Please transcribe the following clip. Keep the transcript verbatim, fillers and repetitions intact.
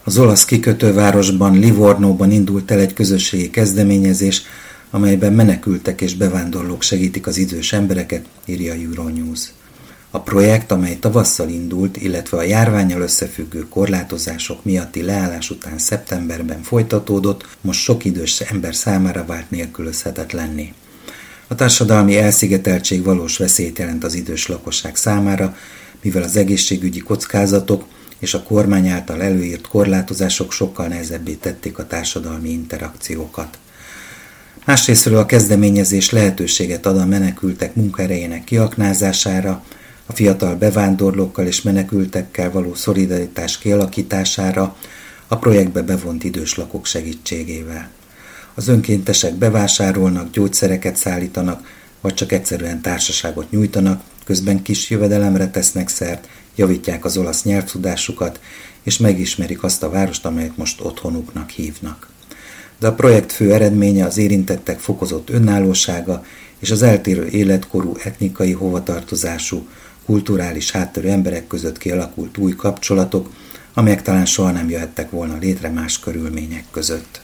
Az olasz kikötővárosban, Livornóban indult el egy közösségi kezdeményezés, amelyben menekültek és bevándorlók segítik az idős embereket, írja a Euronews. A projekt, amely tavasszal indult, illetve a járvánnyal összefüggő korlátozások miatti leállás után szeptemberben folytatódott, most sok idős ember számára vált nélkülözhetetlenné. A társadalmi elszigeteltség valós veszélyt jelent az idős lakosság számára, mivel az egészségügyi kockázatok és a kormány által előírt korlátozások sokkal nehezebbé tették a társadalmi interakciókat. Másrésztről a kezdeményezés lehetőséget ad a menekültek munkaerejének kiaknázására, a fiatal bevándorlókkal és menekültekkel való szolidaritás kialakítására, a projektbe bevont idős lakók segítségével. Az önkéntesek bevásárolnak, gyógyszereket szállítanak, vagy csak egyszerűen társaságot nyújtanak, közben kis jövedelemre tesznek szert, javítják az olasz nyelvtudásukat, és megismerik azt a várost, amelyet most otthonuknak hívnak. De a projekt fő eredménye az érintettek fokozott önállósága és az eltérő életkorú, etnikai hovatartozású, kulturális hátterű emberek között kialakult új kapcsolatok, amelyek talán soha nem jöhettek volna létre más körülmények között.